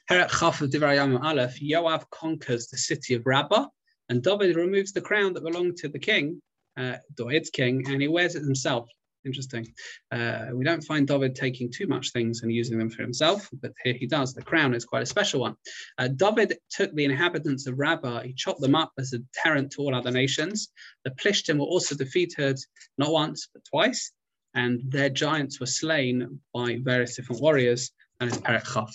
Perek Chaf of Divrei Hayamim Aleph, Yoav conquers the city of Rabbah, and David removes the crown that belonged to the king, David's king, and he wears it himself. Interesting. We don't find David taking too much things and using them for himself, but here he does. The crown is quite a special one. David took the inhabitants of Rabbah, he chopped them up as a deterrent to all other nations. The Plishtim were also defeated not once, but twice, and their giants were slain by various different warriors, and it's Perek Chaf.